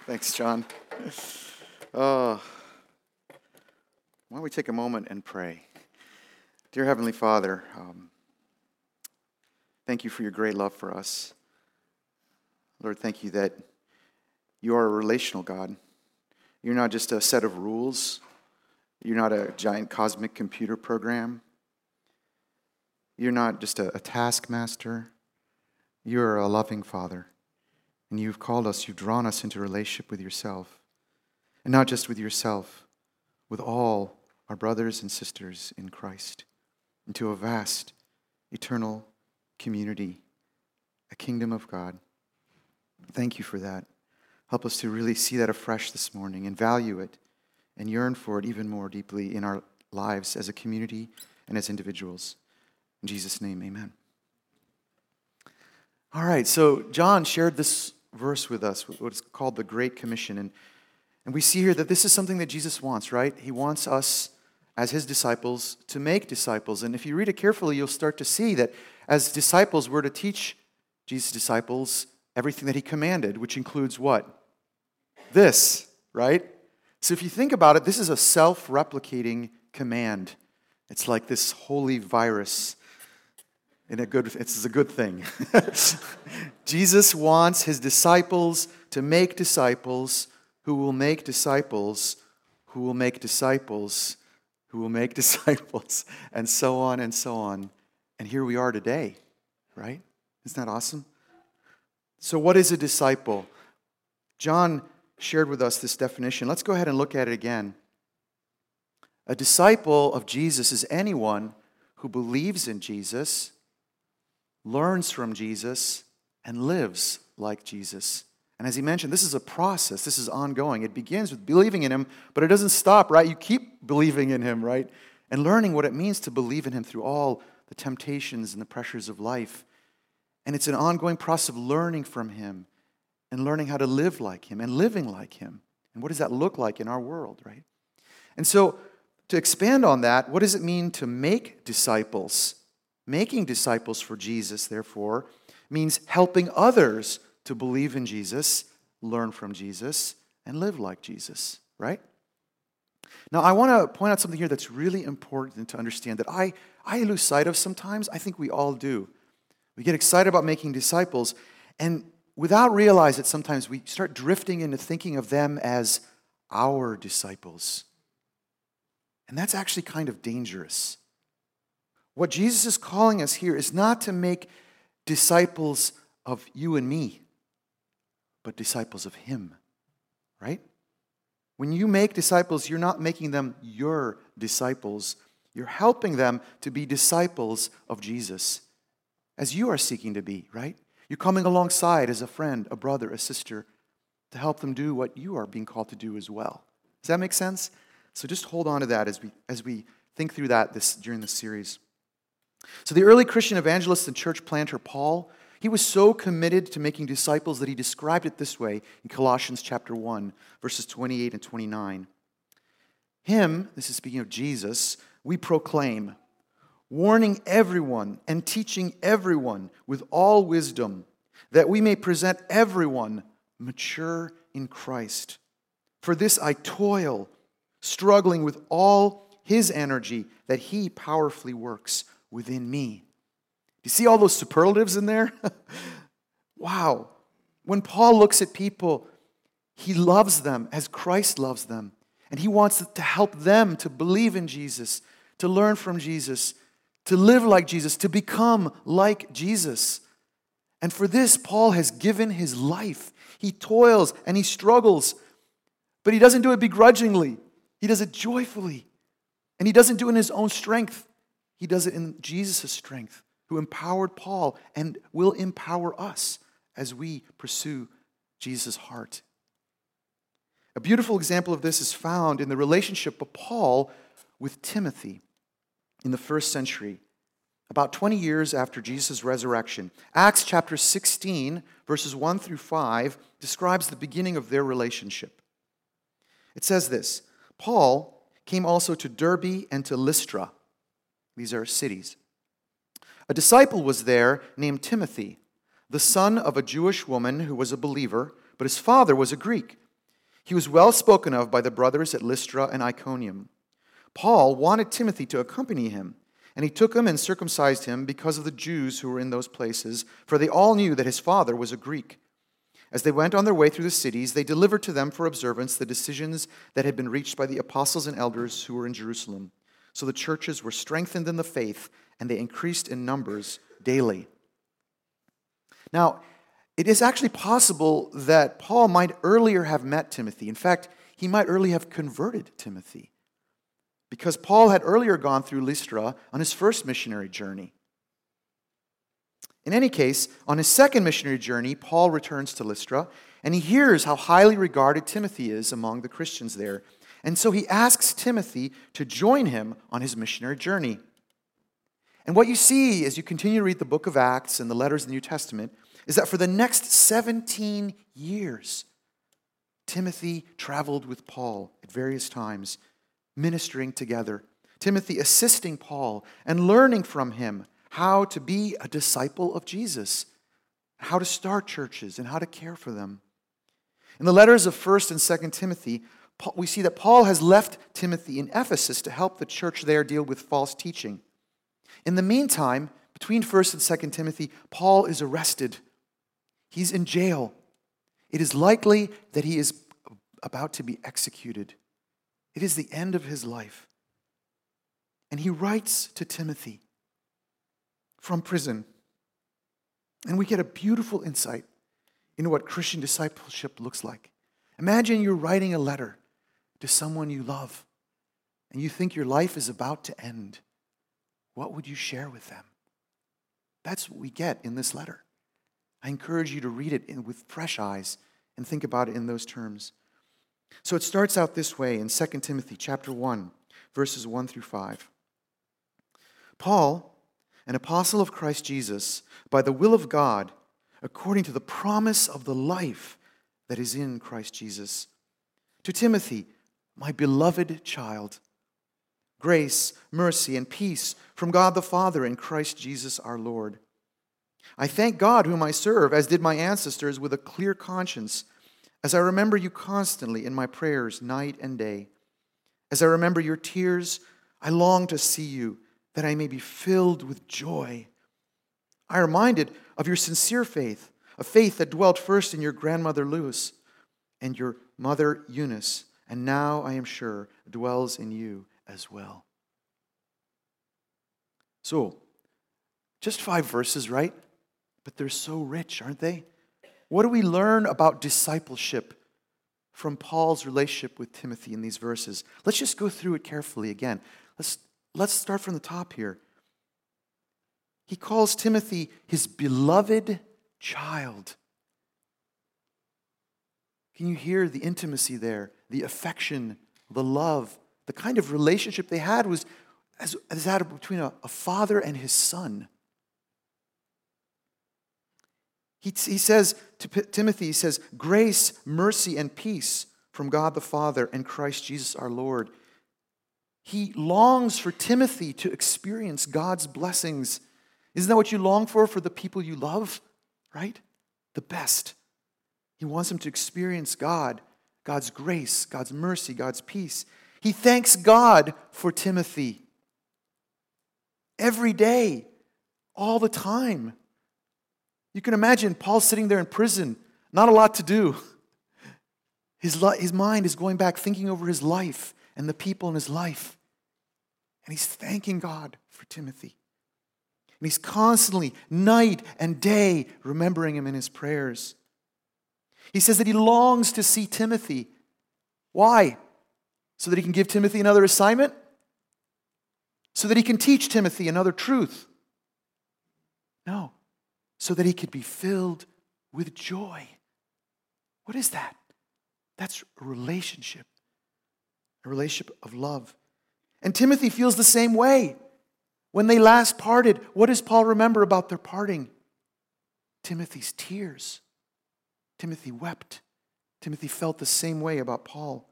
Thanks, John. Why don't we take a moment and pray? Dear Heavenly Father, thank you for your great love for us. Lord, thank you that you are a relational God. You're not just a set of rules. You're not a giant cosmic computer program. You're not just a taskmaster. You're a loving Father. And you've called us, you've drawn us into relationship with yourself. And not just with yourself, with all our brothers and sisters in Christ, into a vast, eternal community, a kingdom of God. Thank you for that. Help us to really see that afresh this morning and value it and yearn for it even more deeply in our lives as a community and as individuals. In Jesus' name, amen. All right, so John shared this verse with us, what is called the Great Commission. And we see here that this is something that Jesus wants, right? He wants us as his disciples to make disciples. And if you read it carefully, you'll start to see that as disciples, we're to teach Jesus' disciples everything that he commanded, which includes what? This, right? So if you think about it, this is a self-replicating command. It's like this holy virus. It's a good thing. Jesus wants his disciples to make disciples who will make disciples who will make disciples who will make disciples, and so on and so on. And here we are today, right? Isn't that awesome? So what is a disciple? John shared with us this definition. Let's go ahead and look at it again. A disciple of Jesus is anyone who believes in Jesus, learns from Jesus, and lives like Jesus. And as he mentioned, this is a process. This is ongoing. It begins with believing in him, but it doesn't stop, right? You keep believing in him, right? And learning what it means to believe in him through all the temptations and the pressures of life. And it's an ongoing process of learning from him and learning how to live like him and living like him. And what does that look like in our world, right? And so, to expand on that, what does it mean to make disciples? Making disciples for Jesus, therefore, means helping others to believe in Jesus, learn from Jesus, and live like Jesus, right? Now, I want to point out something here that's really important to understand that I lose sight of sometimes. I think we all do. We get excited about making disciples, and without realize it, sometimes we start drifting into thinking of them as our disciples. And that's actually kind of dangerous. What Jesus is calling us here is not to make disciples of you and me, but disciples of him, right? When you make disciples, you're not making them your disciples. You're helping them to be disciples of Jesus, as you are seeking to be, right? You're coming alongside as a friend, a brother, a sister, to help them do what you are being called to do as well. Does that make sense? So just hold on to that as we think through that during this series. So the early Christian evangelist and church planter Paul, he was so committed to making disciples that he described it this way in Colossians chapter 1, verses 28 and 29. Him, this is speaking of Jesus, we proclaim, warning everyone and teaching everyone with all wisdom, that we may present everyone mature in Christ. For this I toil, struggling with all his energy that he powerfully works within me. Do you see all those superlatives in there? Wow. When Paul looks at people, he loves them as Christ loves them. And he wants to help them to believe in Jesus, to learn from Jesus, to live like Jesus, to become like Jesus. And for this, Paul has given his life. He toils and he struggles, but he doesn't do it begrudgingly. He does it joyfully. And he doesn't do it in his own strength. He does it in Jesus' strength, who empowered Paul and will empower us as we pursue Jesus' heart. A beautiful example of this is found in the relationship of Paul with Timothy in the first century, about 20 years after Jesus' resurrection. Acts chapter 16, verses 1 through 5, describes the beginning of their relationship. It says this, Paul came also to Derbe and to Lystra. These are cities. A disciple was there named Timothy, the son of a Jewish woman who was a believer, but his father was a Greek. He was well spoken of by the brothers at Lystra and Iconium. Paul wanted Timothy to accompany him, and he took him and circumcised him because of the Jews who were in those places, for they all knew that his father was a Greek. As they went on their way through the cities, they delivered to them for observance the decisions that had been reached by the apostles and elders who were in Jerusalem. So the churches were strengthened in the faith, and they increased in numbers daily. Now, it is actually possible that Paul might earlier have met Timothy. In fact, he might earlier have converted Timothy, because Paul had earlier gone through Lystra on his first missionary journey. In any case, on his second missionary journey, Paul returns to Lystra, and he hears how highly regarded Timothy is among the Christians there. And so he asks Timothy to join him on his missionary journey. And what you see as you continue to read the book of Acts and the letters of the New Testament is that for the next 17 years, Timothy traveled with Paul at various times, ministering together. Timothy assisting Paul and learning from him how to be a disciple of Jesus, how to start churches, and how to care for them. In the letters of 1st and 2nd Timothy, we see that Paul has left Timothy in Ephesus to help the church there deal with false teaching. In the meantime, between 1st and 2nd Timothy, Paul is arrested. He's in jail. It is likely that he is about to be executed. It is the end of his life. And he writes to Timothy from prison. And we get a beautiful insight into what Christian discipleship looks like. Imagine you're writing a letter to someone you love, and you think your life is about to end. What would you share with them? That's what we get in this letter. I encourage you to read it with fresh eyes and think about it in those terms. So it starts out this way in 2 Timothy chapter 1, verses 1 through 5. Paul, an apostle of Christ Jesus, by the will of God, according to the promise of the life that is in Christ Jesus. To Timothy, my beloved child, grace, mercy, and peace from God the Father and Christ Jesus our Lord. I thank God whom I serve, as did my ancestors, with a clear conscience, as I remember you constantly in my prayers night and day. As I remember your tears, I long to see you, that I may be filled with joy. I am reminded of your sincere faith, a faith that dwelt first in your grandmother Lois and your mother Eunice, and now, I am sure, dwells in you as well. So, just 5 verses, right? But they're so rich, aren't they? What do we learn about discipleship from Paul's relationship with Timothy in these verses? Let's just go through it carefully again. Let's start from the top here. He calls Timothy his beloved child. Can you hear the intimacy there, the affection, the love, the kind of relationship they had was as that between a father and his son. He says to Timothy, he says, grace, mercy, and peace from God the Father and Christ Jesus our Lord. He longs for Timothy to experience God's blessings. Isn't that what you long for the people you love? Right? The best. He wants him to experience God, God's grace, God's mercy, God's peace. He thanks God for Timothy. Every day, all the time. You can imagine Paul sitting there in prison, not a lot to do. His mind is going back, thinking over his life and the people in his life. And he's thanking God for Timothy. And he's constantly, night and day, remembering him in his prayers. He says that he longs to see Timothy. Why? So that he can give Timothy another assignment? So that he can teach Timothy another truth? No. So that he could be filled with joy. What is that? That's a relationship of love. And Timothy feels the same way. When they last parted, what does Paul remember about their parting? Timothy's tears. Timothy wept. Timothy felt the same way about Paul.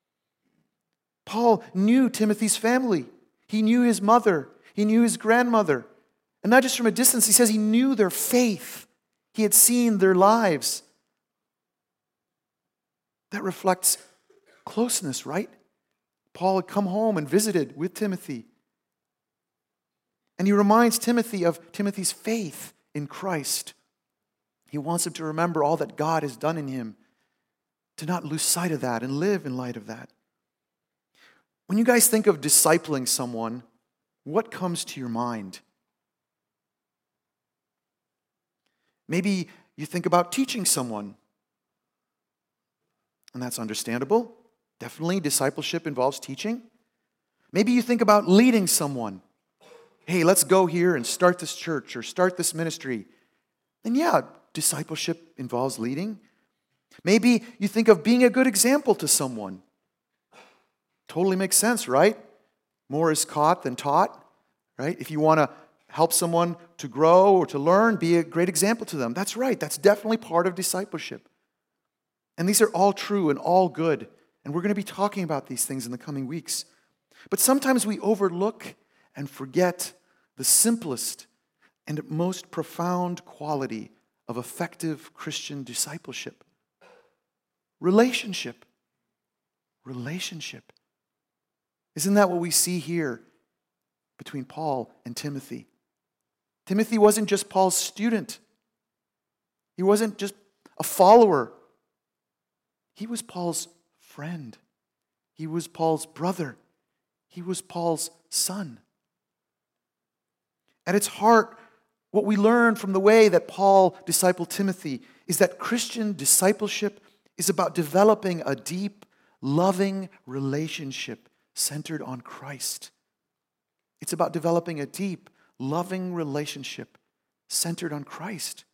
Paul knew Timothy's family. He knew his mother. He knew his grandmother. And not just from a distance, he says he knew their faith. He had seen their lives. That reflects closeness, right? Paul had come home and visited with Timothy. And he reminds Timothy of Timothy's faith in Christ. He wants him to remember all that God has done in him, to not lose sight of that and live in light of that. When you guys think of discipling someone, what comes to your mind? Maybe you think about teaching someone, and that's understandable. Definitely, discipleship involves teaching. Maybe you think about leading someone. Hey, let's go here and start this church or start this ministry. Then yeah, discipleship involves leading. Maybe you think of being a good example to someone. Totally makes sense, right? More is caught than taught, right? If you want to help someone to grow or to learn, be a great example to them. That's right. That's definitely part of discipleship. And these are all true and all good. And we're going to be talking about these things in the coming weeks. But sometimes we overlook and forget the simplest and most profound quality of effective Christian discipleship. Relationship. Relationship. Isn't that what we see here between Paul and Timothy? Timothy wasn't just Paul's student. He wasn't just a follower. He was Paul's friend. He was Paul's brother. He was Paul's son. At its heart, what we learn from the way that Paul discipled Timothy is that Christian discipleship is about developing a deep, loving relationship centered on Christ. It's about developing a deep, loving relationship centered on Christ.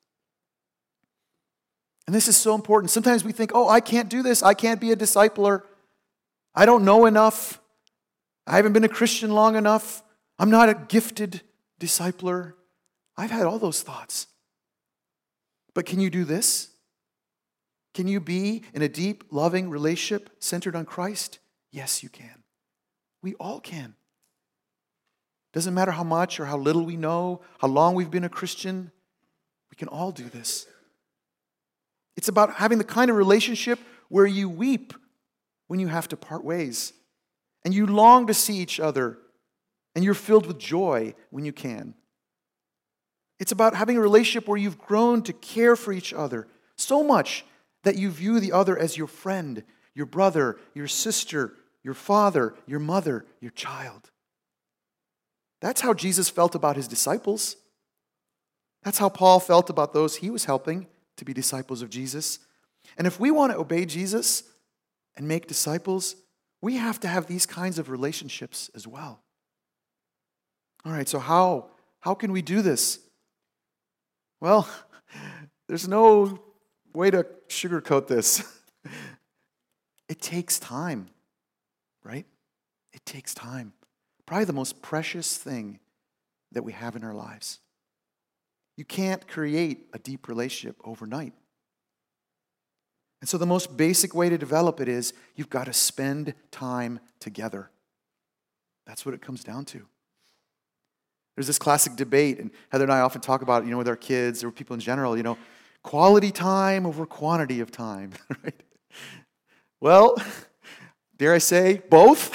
And this is so important. Sometimes we think, oh, I can't do this. I can't be a discipler. I don't know enough. I haven't been a Christian long enough. I'm not a gifted discipler. I've had all those thoughts. But can you do this? Can you be in a deep, loving relationship centered on Christ? Yes, you can. We all can. Doesn't matter how much or how little we know, how long we've been a Christian, we can all do this. It's about having the kind of relationship where you weep when you have to part ways, and you long to see each other, and you're filled with joy when you can. It's about having a relationship where you've grown to care for each other so much that you view the other as your friend, your brother, your sister, your father, your mother, your child. That's how Jesus felt about his disciples. That's how Paul felt about those he was helping to be disciples of Jesus. And if we want to obey Jesus and make disciples, we have to have these kinds of relationships as well. All right, so how can we do this? Well, there's no way to sugarcoat this. It takes time, right? It takes time. Probably the most precious thing that we have in our lives. You can't create a deep relationship overnight. And so the most basic way to develop it is you've got to spend time together. That's what it comes down to. There's this classic debate, and Heather and I often talk about it, with our kids or people in general, quality time over quantity of time, right? Well, dare I say, both?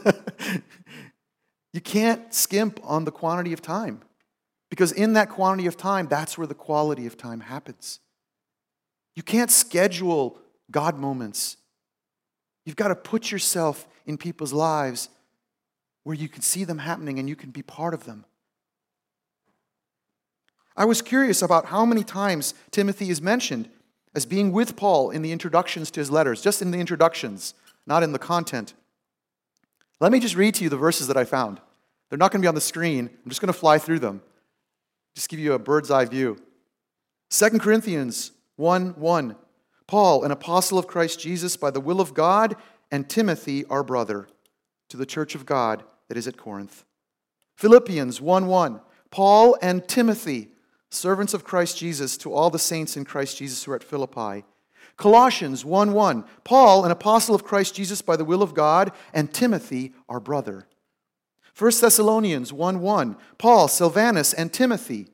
You can't skimp on the quantity of time, because in that quantity of time, that's where the quality of time happens. You can't schedule God moments. You've got to put yourself in people's lives where you can see them happening and you can be part of them. I was curious about how many times Timothy is mentioned as being with Paul in the introductions to his letters, just in the introductions, not in the content. Let me just read to you the verses that I found. They're not going to be on the screen. I'm just going to fly through them. Just give you a bird's eye view. 2 Corinthians 1:1. Paul, an apostle of Christ Jesus by the will of God, and Timothy, our brother, to the church of God that is at Corinth. Philippians 1:1. Paul and Timothy, servants of Christ Jesus, to all the saints in Christ Jesus who are at Philippi. Colossians 1:1. Paul, an apostle of Christ Jesus by the will of God, and Timothy, our brother. 1 Thessalonians 1:1. Paul, Silvanus, and Timothy,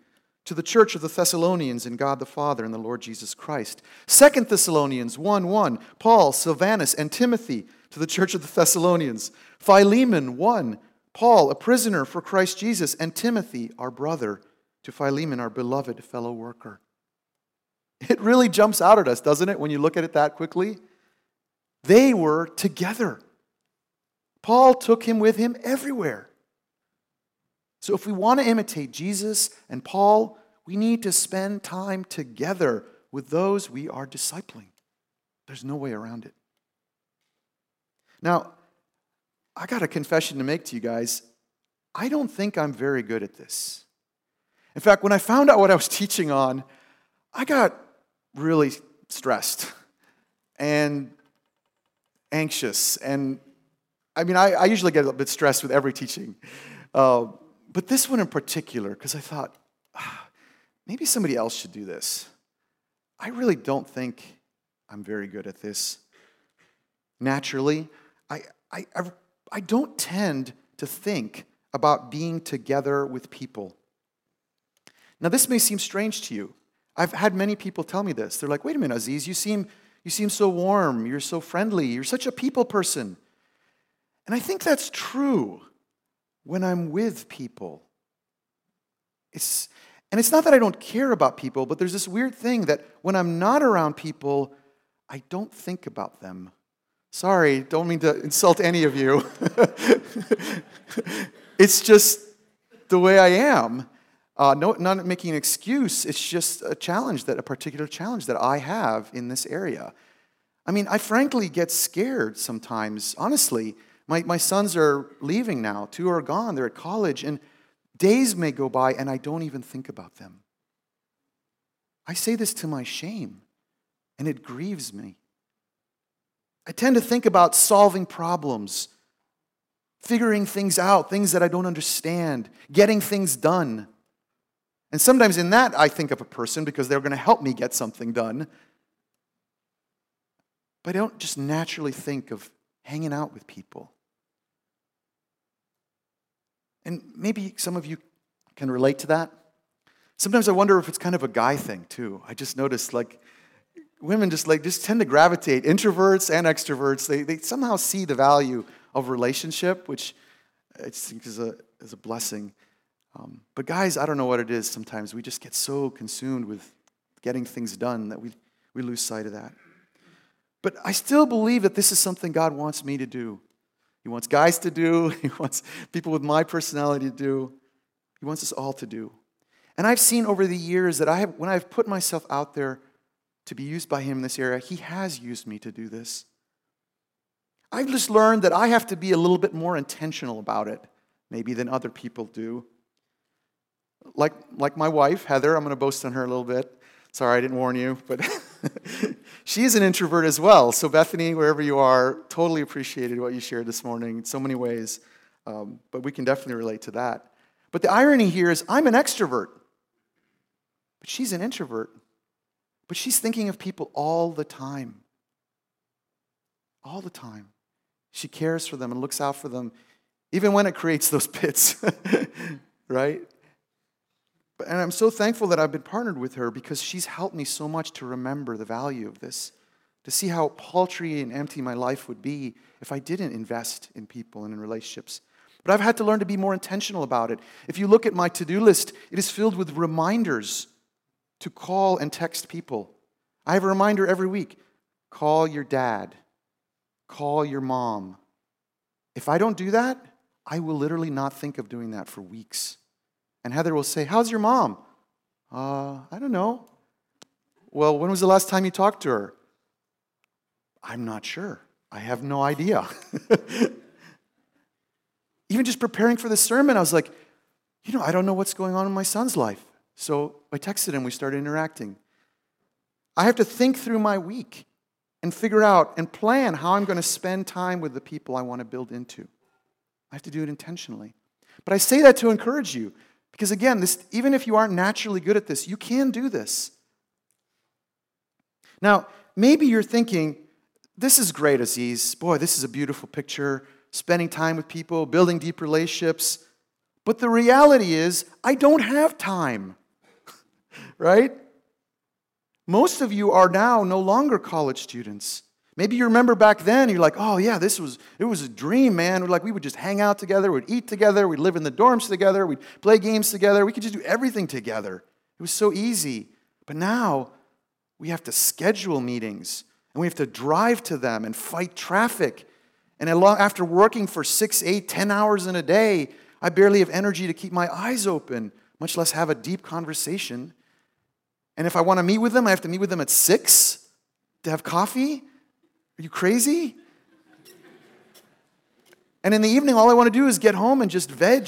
to the church of the Thessalonians in God the Father and the Lord Jesus Christ. 2 Thessalonians 1:1, Paul, Silvanus, and Timothy to the church of the Thessalonians. Philemon 1, Paul, a prisoner for Christ Jesus, and Timothy, our brother, to Philemon, our beloved fellow worker. It really jumps out at us, doesn't it, when you look at it that quickly? They were together. Paul took him with him everywhere. So if we want to imitate Jesus and Paul, we need to spend time together with those we are discipling. There's no way around it. Now, I got a confession to make to you guys. I don't think I'm very good at this. In fact, when I found out what I was teaching on, I got really stressed and anxious. And I usually get a bit stressed with every teaching. But this one in particular, because I thought, maybe somebody else should do this. I really don't think I'm very good at this. Naturally, I don't tend to think about being together with people. Now, this may seem strange to you. I've had many people tell me this. They're like, wait a minute, Aziz, you seem so warm. You're so friendly. You're such a people person. And I think that's true when I'm with people. It's not that I don't care about people, but there's this weird thing that when I'm not around people, I don't think about them. Sorry, don't mean to insult any of you. It's just the way I am. Not making an excuse. It's just a particular challenge that I have in this area. I frankly get scared sometimes. Honestly, my sons are leaving now. 2 are gone. They're at college. And days may go by and I don't even think about them. I say this to my shame, and it grieves me. I tend to think about solving problems, figuring things out, things that I don't understand, getting things done. And sometimes in that, I think of a person because they're going to help me get something done. But I don't just naturally think of hanging out with people. And maybe some of you can relate to that. Sometimes I wonder if it's kind of a guy thing, too. I just noticed, women just tend to gravitate, introverts and extroverts. They somehow see the value of relationship, which I think is a blessing. But guys, I don't know what it is sometimes. We just get so consumed with getting things done that we lose sight of that. But I still believe that this is something God wants me to do. He wants guys to do. He wants people with my personality to do. He wants us all to do. And I've seen over the years that when I've put myself out there to be used by Him in this area, He has used me to do this. I've just learned that I have to be a little bit more intentional about it, maybe than other people do. Like my wife, Heather, I'm going to boast on her a little bit. Sorry, I didn't warn you, but she's an introvert as well. So Bethany, wherever you are, totally appreciated what you shared this morning in so many ways. But we can definitely relate to that. But the irony here is I'm an extrovert, but she's an introvert. But she's thinking of people all the time. All the time. She cares for them and looks out for them, even when it creates those pits, right? And I'm so thankful that I've been partnered with her because she's helped me so much to remember the value of this, to see how paltry and empty my life would be if I didn't invest in people and in relationships. But I've had to learn to be more intentional about it. If you look at my to-do list, it is filled with reminders to call and text people. I have a reminder every week. Call your dad. Call your mom. If I don't do that, I will literally not think of doing that for weeks. And Heather will say, how's your mom? I don't know. Well, when was the last time you talked to her? I'm not sure. I have no idea. Even just preparing for the sermon, I was like, I don't know what's going on in my son's life. So I texted him, we started interacting. I have to think through my week and figure out and plan how I'm going to spend time with the people I want to build into. I have to do it intentionally. But I say that to encourage you. Because again, even if you aren't naturally good at this, you can do this. Now, maybe you're thinking, this is great, Aziz. Boy, this is a beautiful picture. Spending time with people, building deep relationships. But the reality is, I don't have time. right? Most of you are now no longer college students. Maybe you remember back then, you're like, oh yeah, it was a dream, man. We would just hang out together, we'd eat together, we'd live in the dorms together, we'd play games together, we could just do everything together. It was so easy. But now, we have to schedule meetings, and we have to drive to them and fight traffic. And after working for 6, 8, 10 hours in a day, I barely have energy to keep my eyes open, much less have a deep conversation. And if I want to meet with them, I have to meet with them at 6 to have coffee? Are you crazy? And in the evening, all I want to do is get home and just veg.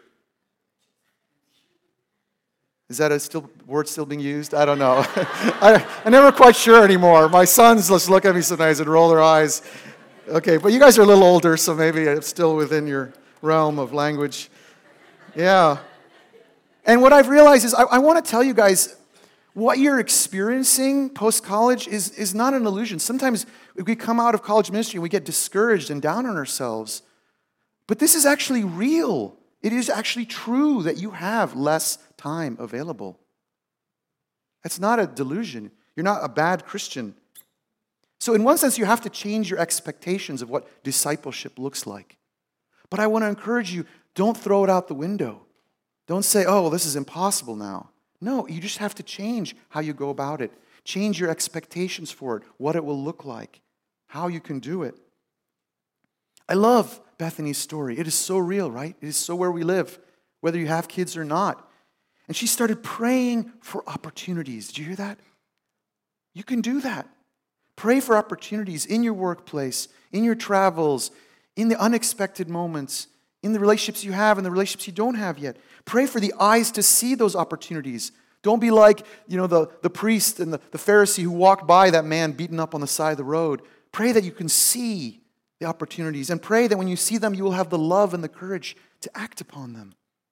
Is that a word still being used? I don't know. I'm never quite sure anymore. My sons just look at me sometimes and roll their eyes. Okay, but you guys are a little older, so maybe it's still within your realm of language. Yeah. And what I've realized is I want to tell you guys, what you're experiencing post-college is not an illusion. Sometimes we come out of college ministry and we get discouraged and down on ourselves. But this is actually real. It is actually true that you have less time available. That's not a delusion. You're not a bad Christian. So in one sense, you have to change your expectations of what discipleship looks like. But I want to encourage you, don't throw it out the window. Don't say, oh, well, this is impossible now. No, you just have to change how you go about it. Change your expectations for it, what it will look like, how you can do it. I love Bethany's story. It is so real, right? It is so where we live, whether you have kids or not. And she started praying for opportunities. Did you hear that? You can do that. Pray for opportunities in your workplace, in your travels, in the unexpected moments, in the relationships you have and the relationships you don't have yet. Pray for the eyes to see those opportunities. Don't be like, the priest and the Pharisee who walked by that man beaten up on the side of the road. Pray that you can see the opportunities, and pray that when you see them, you will have the love and the courage to act upon them.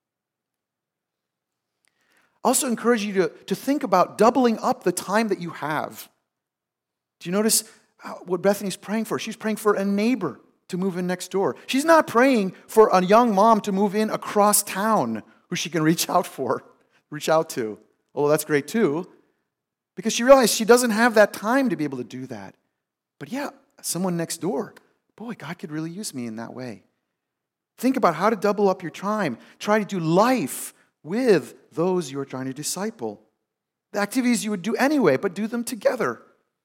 I also encourage you to think about doubling up the time that you have. Do you notice what Bethany's praying for? She's praying for a neighbor to move in next door. She's not praying for a young mom to move in across town who she can reach out to. Well, that's great too, because she realized she doesn't have that time to be able to do that. But yeah, someone next door. Boy, God could really use me in that way. Think about how to double up your time. Try to do life with those you are trying to disciple. The activities you would do anyway, but do them together.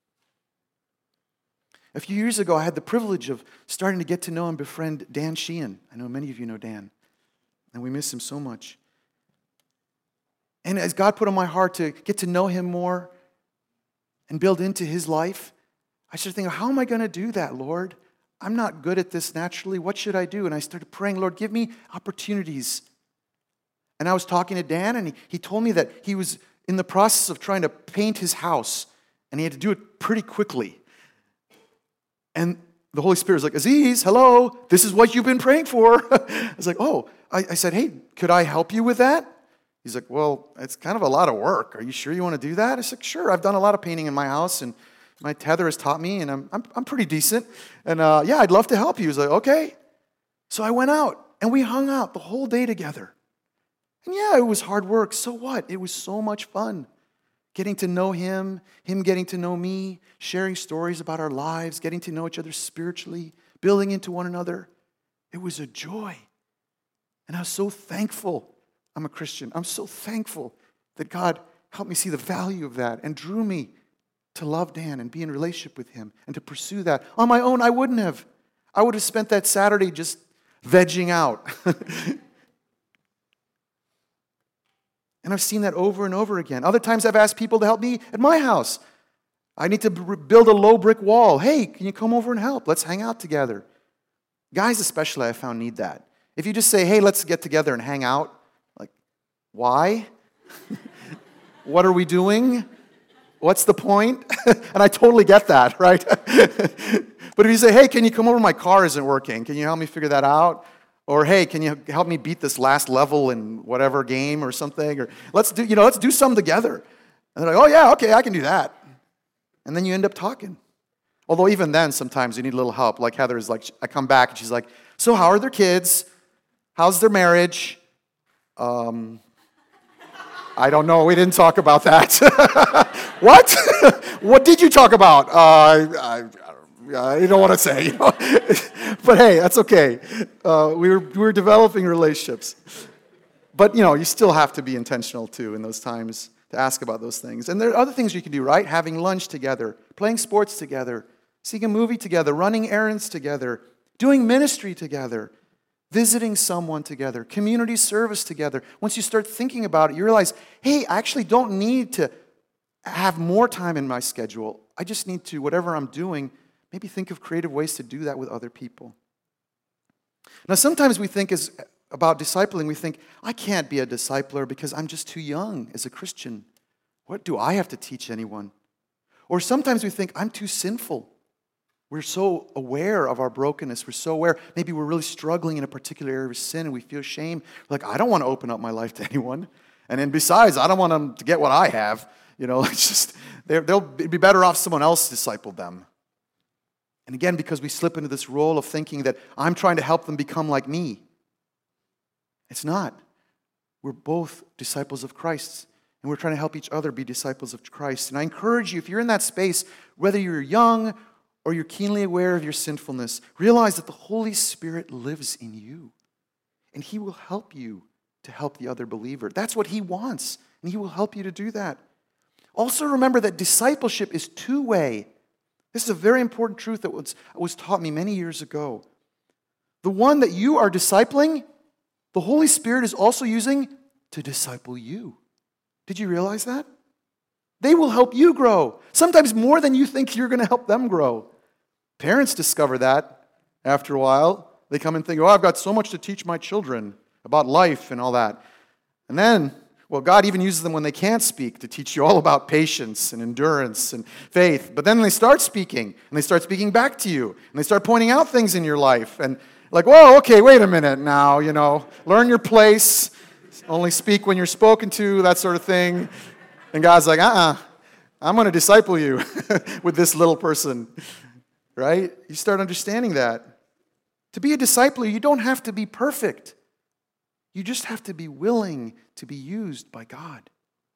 A few years ago, I had the privilege of starting to get to know and befriend Dan Sheehan. I know many of you know Dan, and we miss him so much. And as God put on my heart to get to know him more and build into his life, I started thinking, how am I going to do that, Lord? I'm not good at this naturally. What should I do? And I started praying, Lord, give me opportunities. And I was talking to Dan, and he told me that he was in the process of trying to paint his house, and he had to do it pretty quickly. And the Holy Spirit was like, Aziz, hello, this is what you've been praying for. I was like, oh. I said, hey, could I help you with that? He's like, well, it's kind of a lot of work. Are you sure you want to do that? I said, sure, I've done a lot of painting in my house, and my tether has taught me, and I'm pretty decent. And yeah, I'd love to help you. He was like, okay. So I went out, and we hung out the whole day together. And yeah, it was hard work. So what? It was so much fun. Getting to know him getting to know me, sharing stories about our lives, getting to know each other spiritually, building into one another. It was a joy. And I was so thankful. I'm a Christian. I'm so thankful that God helped me see the value of that and drew me to love Dan and be in relationship with him and to pursue that. On my own, I wouldn't have. I would have spent that Saturday just vegging out. And I've seen that over and over again. Other times I've asked people to help me at my house. I need to build a low brick wall. Hey, can you come over and help? Let's hang out together. Guys especially, I found, need that. If you just say, hey, let's get together and hang out, like, why? What are we doing? What's the point? And I totally get that, right? But if you say, hey, can you come over? My car isn't working. Can you help me figure that out? Or, hey, can you help me beat this last level in whatever game or something? Or let's do something together. And they're like, oh yeah, okay, I can do that. And then you end up talking. Although even then, sometimes you need a little help. Like Heather is like, I come back and she's like, so how are their kids? How's their marriage? I I don't know. We didn't talk about that. What? What did you talk about? I don't want to say. But hey, that's okay. We were developing relationships. But, you still have to be intentional, too, in those times to ask about those things. And there are other things you can do, right? Having lunch together, playing sports together, seeing a movie together, running errands together, doing ministry together, visiting someone together, community service together. Once you start thinking about it, you realize, hey, I actually don't need to have more time in my schedule. I just need to, whatever I'm doing, maybe think of creative ways to do that with other people. Now, sometimes we think about discipling, we think, I can't be a discipler because I'm just too young as a Christian. What do I have to teach anyone? Or sometimes we think, I'm too sinful. We're so aware of our brokenness. We're so aware. Maybe we're really struggling in a particular area of sin and we feel shame. Like, I don't want to open up my life to anyone. And then besides, I don't want them to get what I have. It's just, they'll be better off someone else discipled them. And again, because we slip into this role of thinking that I'm trying to help them become like me. It's not. We're both disciples of Christ, and we're trying to help each other be disciples of Christ. And I encourage you, if you're in that space, whether you're young or you're keenly aware of your sinfulness, realize that the Holy Spirit lives in you, and He will help you to help the other believer. That's what He wants, and He will help you to do that. Also remember that discipleship is two-way. This is a very important truth that was taught me many years ago. The one that you are discipling, the Holy Spirit is also using to disciple you. Did you realize that? They will help you grow, sometimes more than you think you're going to help them grow. Parents discover that after a while. They come and think, I've got so much to teach my children about life and all that. And then, God even uses them when they can't speak to teach you all about patience and endurance and faith. But then they start speaking, and they start speaking back to you, and they start pointing out things in your life. And like, whoa, okay, wait a minute now, learn your place, only speak when you're spoken to, that sort of thing. And God's like, I'm going to disciple you with this little person, right? You start understanding that. To be a discipler, you don't have to be perfect. You just have to be willing to be used by God.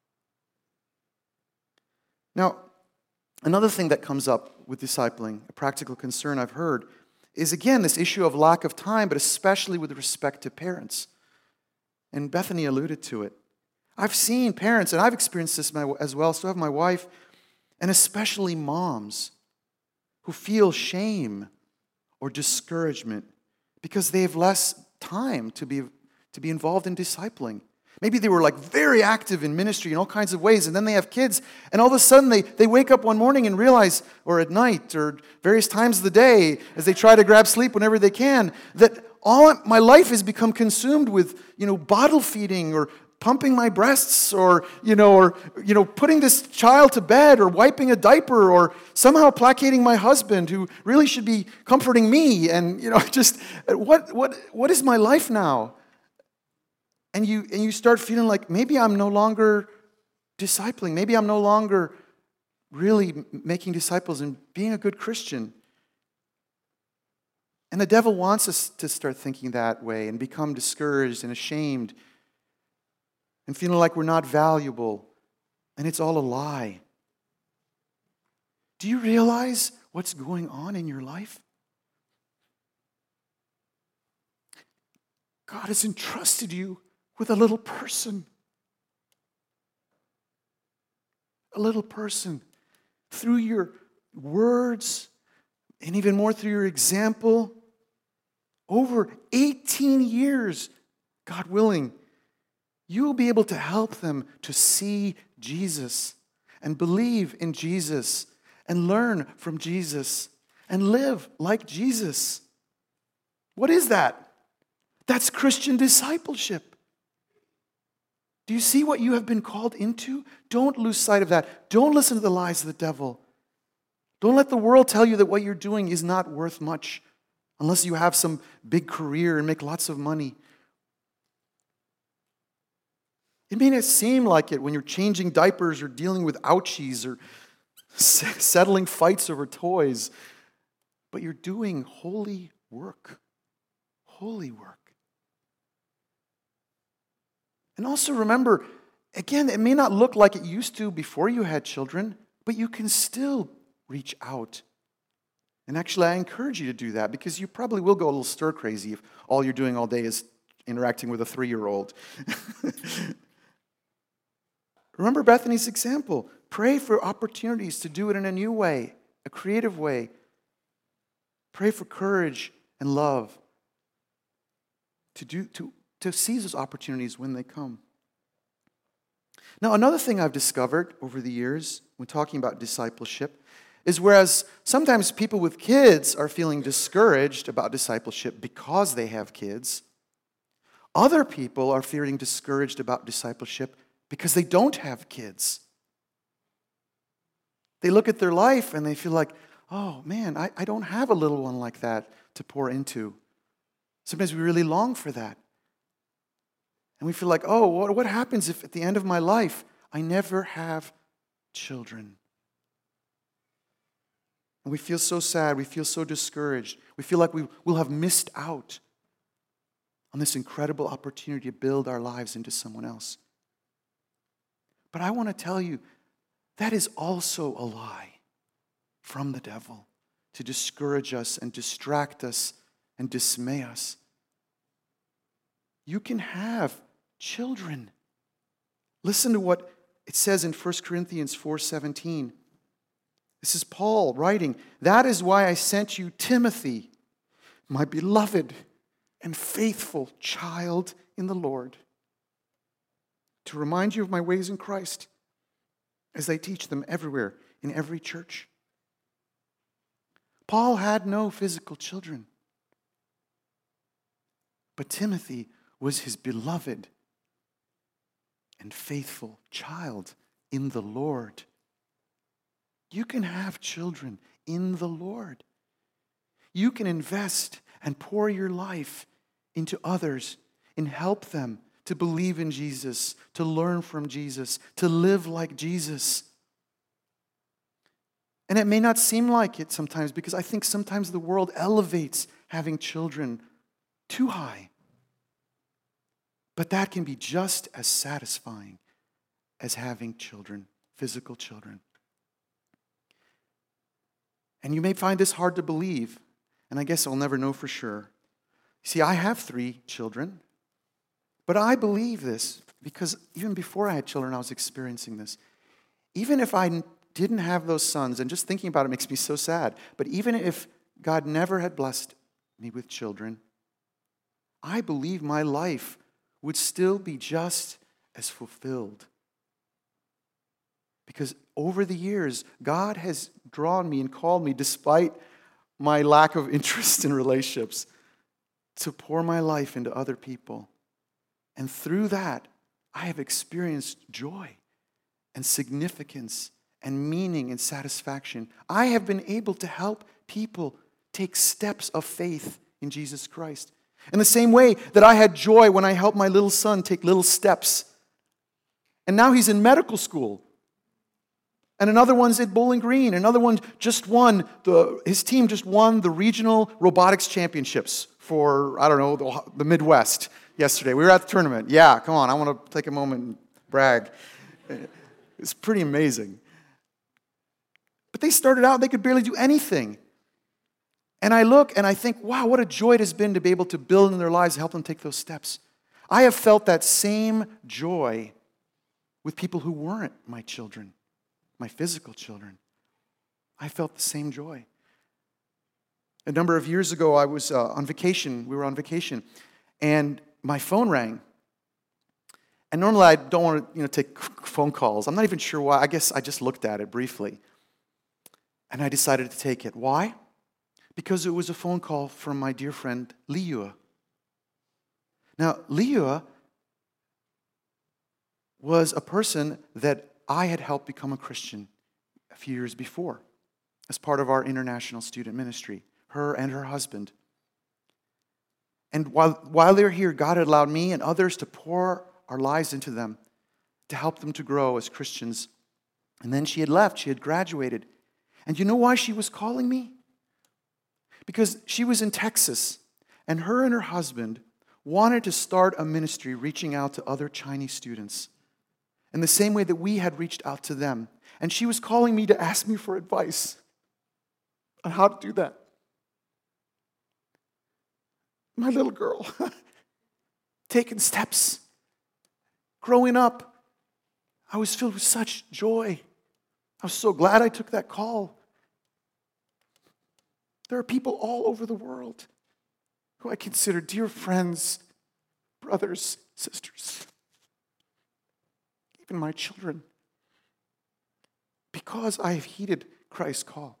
Now, another thing that comes up with discipling, a practical concern I've heard, is again this issue of lack of time, but especially with respect to parents. And Bethany alluded to it. I've seen parents, and I've experienced this as well, so have my wife, and especially moms who feel shame or discouragement because they have less time to be involved in discipling. Maybe they were very active in ministry in all kinds of ways, and then they have kids, and all of a sudden they wake up one morning and realize, or at night, or various times of the day, as they try to grab sleep whenever they can, that all my life has become consumed with, bottle feeding, or pumping my breasts, or putting this child to bed, or wiping a diaper, or somehow placating my husband, who really should be comforting me, and just what is my life now? And you start feeling like maybe I'm no longer discipling. Maybe I'm no longer really making disciples and being a good Christian. And the devil wants us to start thinking that way and become discouraged and ashamed and feeling like we're not valuable. And it's all a lie. Do you realize what's going on in your life? God has entrusted you with a little person. A little person. Through your words, and even more through your example, over 18 years, God willing, you will be able to help them to see Jesus and believe in Jesus and learn from Jesus and live like Jesus. What is that? That's Christian discipleship. Do you see what you have been called into? Don't lose sight of that. Don't listen to the lies of the devil. Don't let the world tell you that what you're doing is not worth much unless you have some big career and make lots of money. It may not seem like it when you're changing diapers or dealing with ouchies or settling fights over toys, but you're doing holy work. Holy work. And also remember, Again, it may not look like it used to before you had children, but you can still reach out. And actually, I encourage you to do that because you probably will go a little stir crazy if all you're doing all day is interacting with a 3-year-old. Remember Bethany's example. Pray for opportunities to do it in a new way, a creative way. Pray for courage and love to seize those opportunities when they come. Now, another thing I've discovered over the years when talking about discipleship is whereas sometimes people with kids are feeling discouraged about discipleship because they have kids, other people are feeling discouraged about discipleship because they don't have kids. They look at their life and they feel like, oh man, I don't have a little one like that to pour into. Sometimes we really long for that. And we feel like, oh, what happens if at the end of my life I never have children? And we feel so sad, we feel so discouraged. We feel like we will have missed out on this incredible opportunity to build our lives into someone else. But I want to tell you, that is also a lie from the devil to discourage us and distract us and dismay us. You can have children. Listen to what it says in 1 Corinthians 4:17. This is Paul writing, "That is why I sent you Timothy, my beloved and faithful child in the Lord, to remind you of my ways in Christ, as I teach them everywhere in every church." Paul had no physical children, but Timothy was his beloved and faithful child in the Lord. You can have children in the Lord. You can invest and pour your life into others and help them to believe in Jesus, to learn from Jesus, to live like Jesus. And it may not seem like it sometimes because I think sometimes the world elevates having children too high. But that can be just as satisfying as having children, physical children. And you may find this hard to believe, and I guess I'll never know for sure. See, I have 3 children, but I believe this because even before I had children, I was experiencing this. Even if I didn't have those sons, and just thinking about it makes me so sad, but even if God never had blessed me with children, I believe my life would still be just as fulfilled. Because over the years, God has drawn me and called me, despite my lack of interest in relationships, to pour my life into other people. And through that, I have experienced joy and significance and meaning and satisfaction. I have been able to help people take steps of faith in Jesus Christ. In the same way that I had joy when I helped my little son take little steps. And now he's in medical school. And another one's at Bowling Green. Another one just won, his team just won the regional robotics championships for, I don't know, the Midwest yesterday. We were at the tournament. Yeah, come on, I want to take a moment and brag. It's pretty amazing. But they started out, they could barely do anything. And I look and I think, wow, what a joy it has been to be able to build in their lives and help them take those steps. I have felt that same joy with people who weren't my children, my physical children. I felt the same joy. A number of years ago, I was on vacation. We were on vacation, and my phone rang. And normally, I don't want to, take phone calls. I'm not even sure why. I guess I just looked at it briefly, and I decided to take it. Why? Because it was a phone call from my dear friend Liua. Now, Liua was a person that I had helped become a Christian a few years before as part of our international student ministry, her and her husband. And while they were here, God had allowed me and others to pour our lives into them, to help them to grow as Christians. And then she had left, she had graduated. And you know why she was calling me? Because she was in Texas, and her husband wanted to start a ministry reaching out to other Chinese students. in the same way that we had reached out to them. And she was calling me to ask me for advice on how to do that. My little girl, taking steps, growing up, I was filled with such joy. I was so glad I took that call. There are people all over the world who I consider dear friends, brothers, sisters, even my children, because I have heeded Christ's call.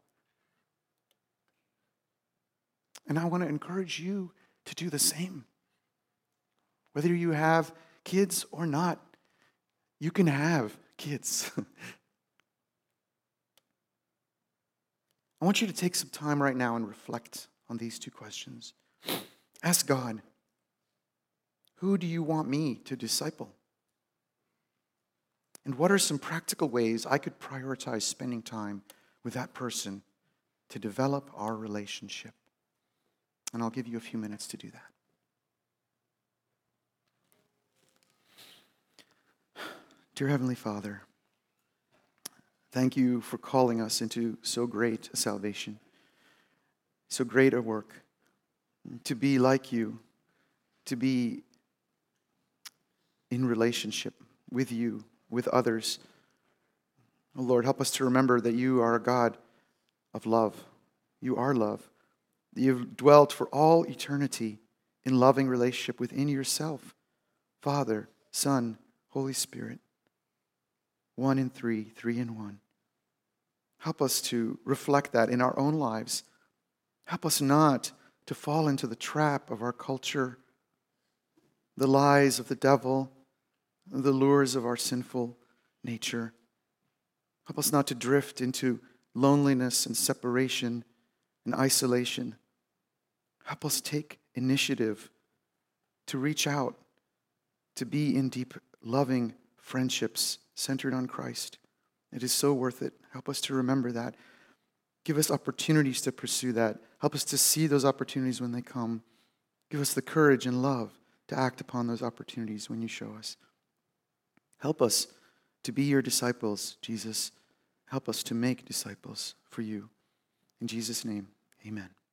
And I want to encourage you to do the same. Whether you have kids or not, you can have kids. I want you to take some time right now and reflect on these two questions. Ask God, who do you want me to disciple? And what are some practical ways I could prioritize spending time with that person to develop our relationship? And I'll give you a few minutes to do that. Dear Heavenly Father, thank you for calling us into so great a salvation, so great a work, to be like you, to be in relationship with you, with others. Oh Lord, help us to remember that you are a God of love. You are love. You've dwelt for all eternity in loving relationship within yourself, Father, Son, Holy Spirit. 1 in 3, 3 in 1. Help us to reflect that in our own lives. Help us not to fall into the trap of our culture, the lies of the devil, the lures of our sinful nature. Help us not to drift into loneliness and separation and isolation. Help us take initiative to reach out, to be in deep, loving friendships centered on Christ. It is so worth it. Help us to remember that. Give us opportunities to pursue that. Help us to see those opportunities when they come. Give us the courage and love to act upon those opportunities when you show us. Help us to be your disciples, Jesus. Help us to make disciples for you. In Jesus' name, amen.